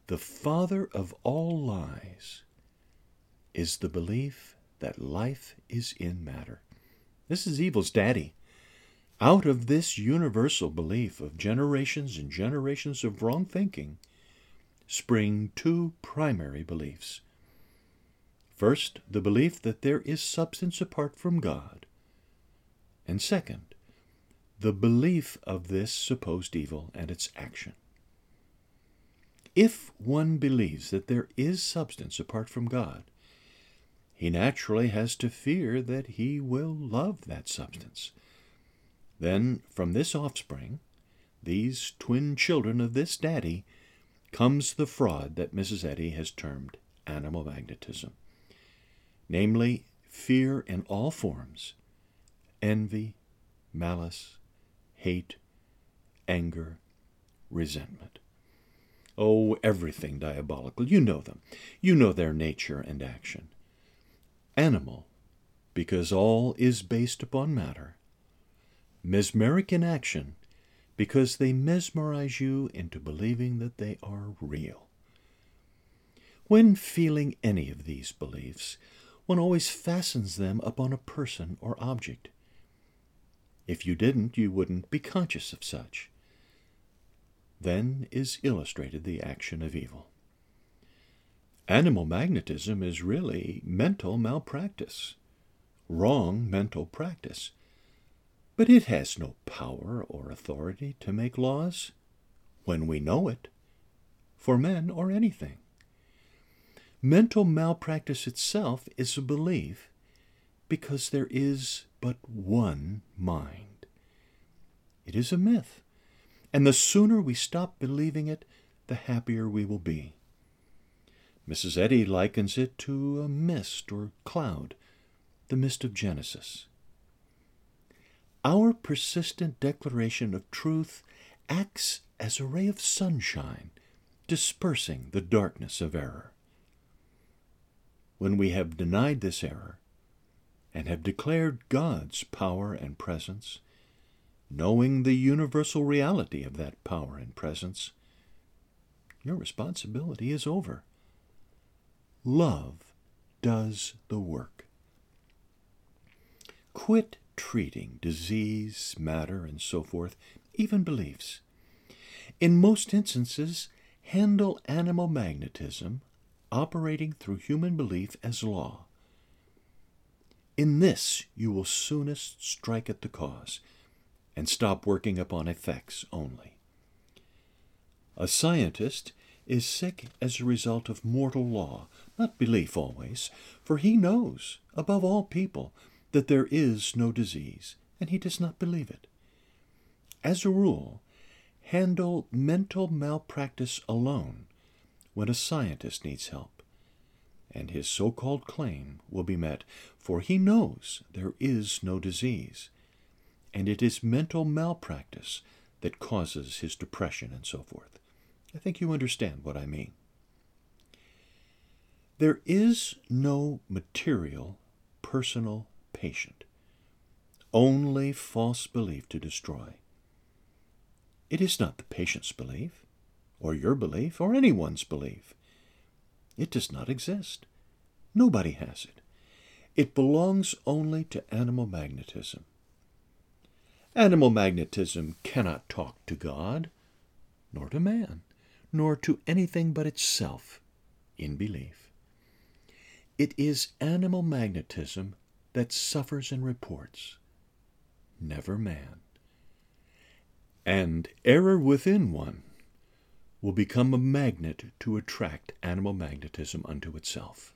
The father of all lies is the belief that life is in matter. This is evil's daddy. Out of this universal belief of generations and generations of wrong thinking spring two primary beliefs. First, the belief that there is substance apart from God. And second, the belief of this supposed evil and its action. If one believes that there is substance apart from God, he naturally has to fear that he will love that substance. Then, from this offspring, these twin children of this daddy, comes the fraud that Mrs. Eddy has termed animal magnetism. Namely, fear in all forms, envy, malice, hate, anger, resentment. Oh, everything diabolical. You know them. You know their nature and action. Animal, because all is based upon matter. Mesmeric in action, because they mesmerize you into believing that they are real. When feeling any of these beliefs, one always fastens them upon a person or object. If you didn't, you wouldn't be conscious of such. Then is illustrated the action of evil. Animal magnetism is really mental malpractice, wrong mental practice. But it has no power or authority to make laws, when we know it, for men or anything. Mental malpractice itself is a belief because there is but one mind. It is a myth, and the sooner we stop believing it, the happier we will be. Mrs. Eddy likens it to a mist or cloud, the mist of Genesis. Our persistent declaration of truth acts as a ray of sunshine, dispersing the darkness of error. When we have denied this error and have declared God's power and presence, knowing the universal reality of that power and presence, your responsibility is over. Love does the work. Quit treating disease, matter, and so forth, even beliefs. In most instances, handle animal magnetism operating through human belief as law. In this you will soonest strike at the cause and stop working upon effects only. A scientist is sick as a result of mortal law, not belief always, for he knows, above all people, that there is no disease, and he does not believe it. As a rule, handle mental malpractice alone when a scientist needs help, and his so-called claim will be met, for he knows there is no disease, and it is mental malpractice that causes his depression and so forth. I think you understand what I mean. There is no material, personal patient, only false belief to destroy. It is not the patient's belief, or your belief, or anyone's belief. It does not exist. Nobody has it. It belongs only to animal magnetism. Animal magnetism cannot talk to God, nor to man, nor to anything but itself in belief. It is animal magnetism that suffers and reports, never man. And error within one will become a magnet to attract animal magnetism unto itself.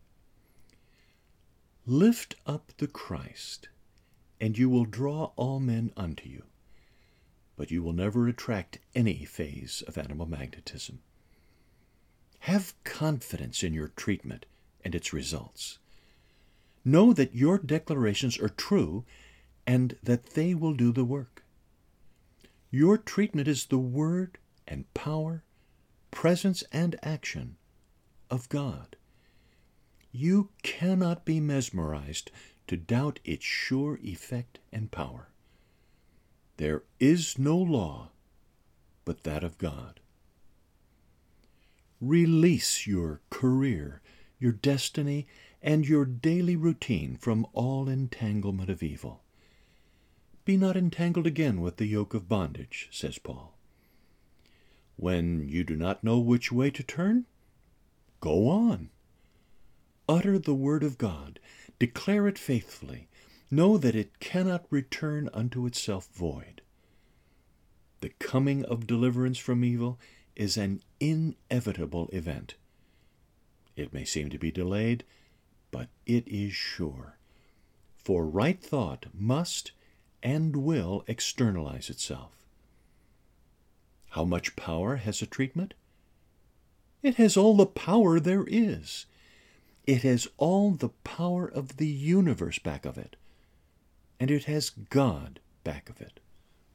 Lift up the Christ, and you will draw all men unto you, but you will never attract any phase of animal magnetism. Have confidence in your treatment and its results. Know that your declarations are true and that they will do the work. Your treatment is the word and power, presence and action of God. You cannot be mesmerized to doubt its sure effect and power. There is no law but that of God. Release your career, your destiny, and your daily routine from all entanglement of evil. Be not entangled again with the yoke of bondage, says Paul. When you do not know which way to turn, go on. Utter the word of God. Declare it faithfully. Know that it cannot return unto itself void. The coming of deliverance from evil is an inevitable event. It may seem to be delayed, but it is sure. For right thought must and will externalize itself. How much power has a treatment? It has all the power there is. It has all the power of the universe back of it. And it has God back of it.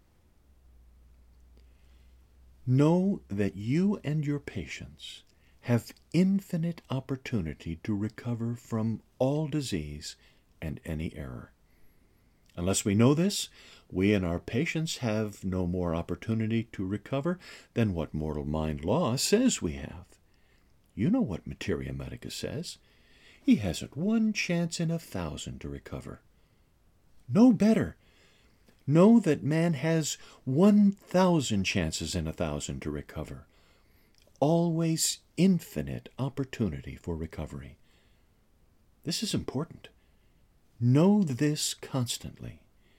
Know that you and your patients have infinite opportunity to recover from all disease and any error. Unless we know this, we and our patients have no more opportunity to recover than what mortal mind law says we have. You know what Materia Medica says. He hasn't one chance in 1,000 to recover. No better. Know that man has 1,000 chances in 1,000 to recover. Always infinite opportunity for recovery. This is important. Know this constantly.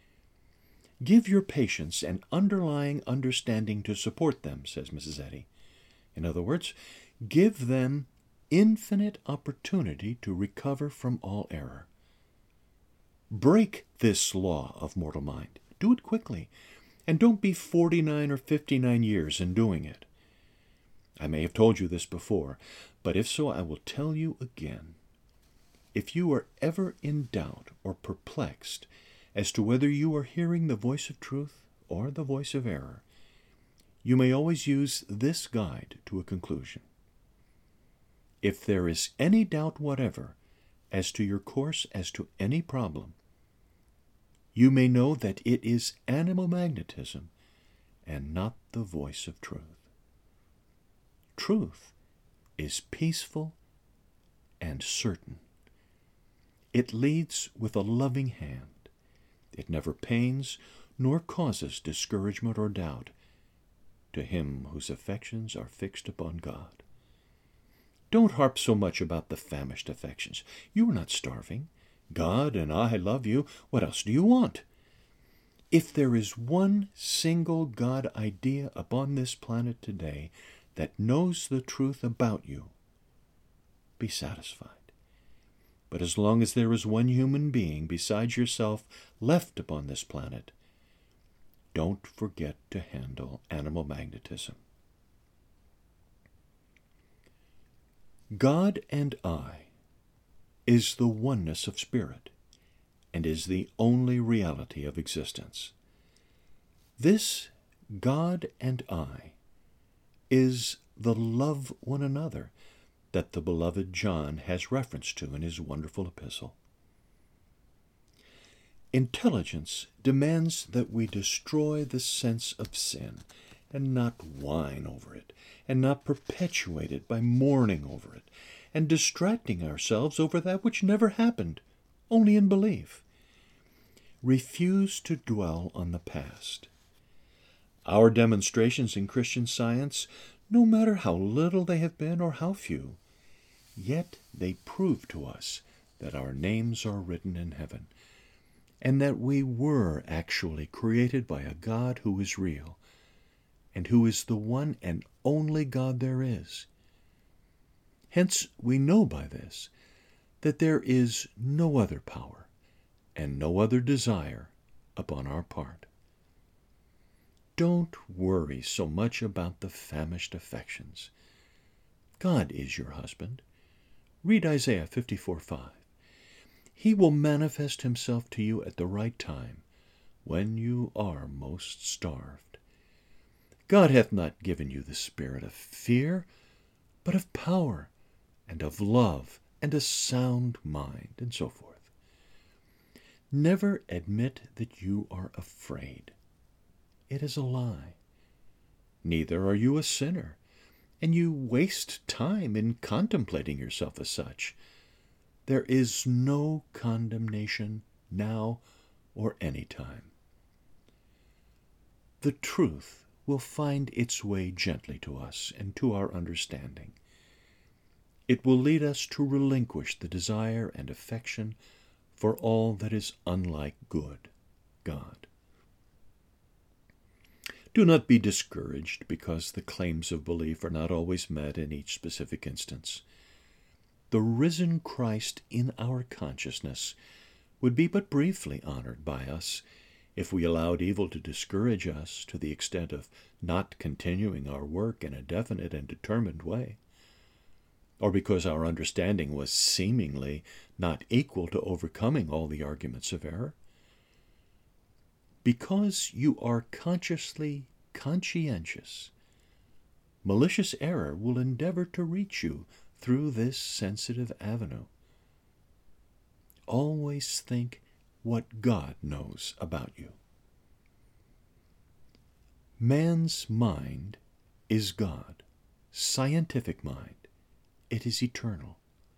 Give your patients an underlying understanding to support them, says Mrs. Eddy. In other words, give them infinite opportunity to recover from all error. Break this law of mortal mind. Do it quickly, and don't be 49 or 59 years in doing it. I may have told you this before, but if so, I will tell you again. If you are ever in doubt or perplexed as to whether you are hearing the voice of truth or the voice of error, you may always use this guide to a conclusion. If there is any doubt whatever as to your course as to any problem, you may know that it is animal magnetism and not the voice of truth. Truth is peaceful and certain. It leads with a loving hand. It never pains nor causes discouragement or doubt to him whose affections are fixed upon God. Don't harp so much about the famished affections. You are not starving. God and I love you. What else do you want? If there is one single God idea upon this planet today that knows the truth about you, be satisfied. But as long as there is one human being besides yourself left upon this planet, don't forget to handle animal magnetism. God and I is the oneness of spirit and is the only reality of existence. This God and I is the love one another that the beloved John has reference to in his wonderful epistle. Intelligence demands that we destroy the sense of sin and not whine over it, and not perpetuate it by mourning over it, and distracting ourselves over that which never happened, only in belief. Refuse to dwell on the past. Our demonstrations in Christian Science, no matter how little they have been or how few, yet they prove to us that our names are written in heaven, and that we were actually created by a God who is real, and who is the one and only God there is. Hence we know by this that there is no other power and no other desire upon our part. Don't worry so much about the famished affections. God is your husband. Read Isaiah 54:5. He will manifest himself to you at the right time, when you are most starved. God hath not given you the spirit of fear, but of power, and of love, and a sound mind, and so forth. Never admit that you are afraid. It is a lie. Neither are you a sinner, and you waste time in contemplating yourself as such. There is no condemnation now or any time. The truth will find its way gently to us and to our understanding. It will lead us to relinquish the desire and affection for all that is unlike good, God. Do not be discouraged because the claims of belief are not always met in each specific instance. The risen Christ in our consciousness would be but briefly honored by us if we allowed evil to discourage us to the extent of not continuing our work in a definite and determined way, or because our understanding was seemingly not equal to overcoming all the arguments of error. Because you are consciously conscientious, malicious error will endeavor to reach you through this sensitive avenue. Always think what God knows about you. Man's mind is God, scientific mind. It is eternal.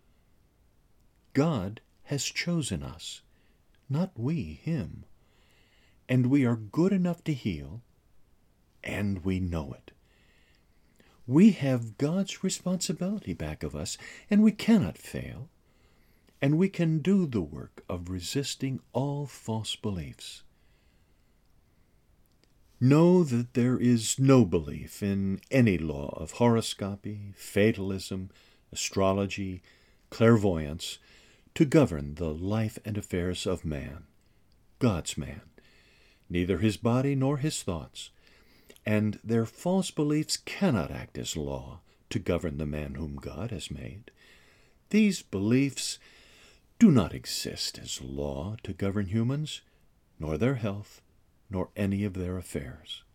God has chosen us, not we him, and we are good enough to heal, and we know it. We have God's responsibility back of us, and we cannot fail, and we can do the work of resisting all false beliefs. Know that there is no belief in any law of horoscopy, fatalism, astrology, clairvoyance, to govern the life and affairs of man, God's man, neither his body nor his thoughts, and their false beliefs cannot act as law to govern the man whom God has made. These beliefs do not exist as law to govern humans, nor their health, nor any of their affairs.